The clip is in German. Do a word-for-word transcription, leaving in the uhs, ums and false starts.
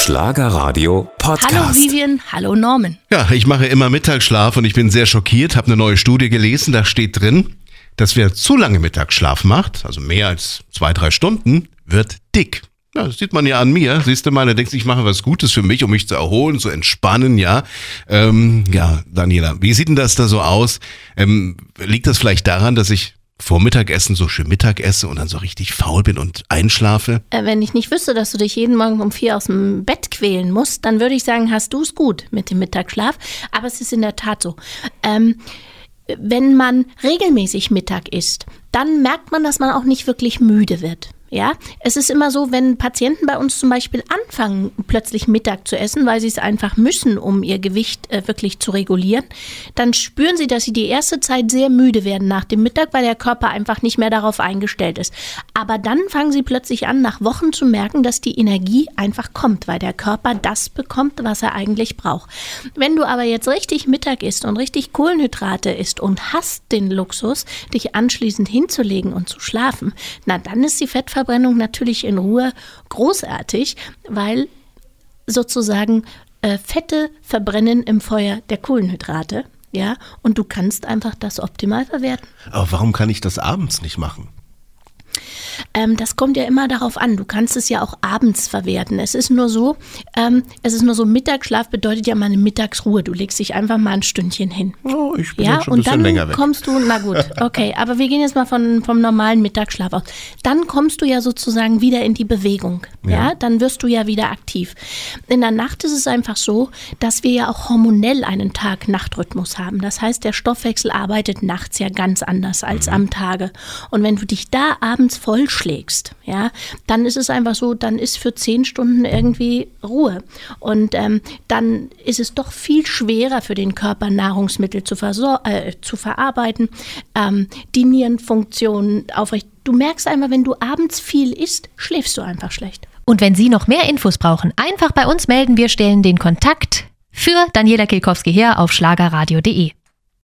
Schlagerradio Podcast. Hallo Vivian, hallo Norman. Ja, ich mache immer Mittagsschlaf und ich bin sehr schockiert, habe eine neue Studie gelesen, da steht drin, dass wer zu lange Mittagsschlaf macht, also mehr als zwei, drei Stunden, wird dick. Ja, das sieht man ja an mir, siehst du mal, da denkst du, ich mache was Gutes für mich, um mich zu erholen, zu entspannen, ja. Ähm, ja, Daniela, wie sieht denn das da so aus? Ähm, liegt das vielleicht daran, dass ich vor Mittagessen so schön Mittag esse und dann so richtig faul bin und einschlafe? Äh, wenn ich nicht wüsste, dass du dich jeden Morgen um vier aus dem Bett quälen musst, dann würde ich sagen, hast du es gut mit dem Mittagsschlaf. Aber es ist in der Tat so. Ähm, wenn man regelmäßig Mittag isst, dann merkt man, dass man auch nicht wirklich müde wird. Ja, es ist immer so, wenn Patienten bei uns zum Beispiel anfangen, plötzlich Mittag zu essen, weil sie es einfach müssen, um ihr Gewicht äh, wirklich zu regulieren, dann spüren sie, dass sie die erste Zeit sehr müde werden nach dem Mittag, weil der Körper einfach nicht mehr darauf eingestellt ist. Aber dann fangen sie plötzlich an, nach Wochen zu merken, dass die Energie einfach kommt, weil der Körper das bekommt, was er eigentlich braucht. Wenn du aber jetzt richtig Mittag isst und richtig Kohlenhydrate isst und hast den Luxus, dich anschließend hinzulegen und zu schlafen, na dann ist die Fettverbrennung natürlich in Ruhe großartig, weil sozusagen äh, Fette verbrennen im Feuer der Kohlenhydrate, ja, und du kannst einfach das optimal verwerten. Aber warum kann ich das abends nicht machen? Ähm, das kommt ja immer darauf an. Du kannst es ja auch abends verwerten. Es ist nur so, ähm, es ist nur so, Mittagsschlaf bedeutet ja mal eine Mittagsruhe. Du legst dich einfach mal ein Stündchen hin. Oh, ich bin ja, jetzt schon ein und bisschen dann länger weg. Kommst du, na gut, okay, aber wir gehen jetzt mal von, vom normalen Mittagsschlaf aus. Dann kommst du ja sozusagen wieder in die Bewegung. Ja. ja, dann wirst du ja wieder aktiv. In der Nacht ist es einfach so, dass wir ja auch hormonell einen Tag-Nacht-Rhythmus haben. Das heißt, der Stoffwechsel arbeitet nachts ja ganz anders als mhm. am Tage. Und wenn du dich da abends voll schlägst, ja, dann ist es einfach so, dann ist für zehn Stunden irgendwie Ruhe. Und ähm, dann ist es doch viel schwerer für den Körper, Nahrungsmittel zu, versor- äh, zu verarbeiten, ähm, die Nierenfunktion aufrecht. Du merkst einfach, wenn du abends viel isst, schläfst du einfach schlecht. Und wenn Sie noch mehr Infos brauchen, einfach bei uns melden. Wir stellen den Kontakt für Daniela Kielkowski her auf schlagerradio punkt de.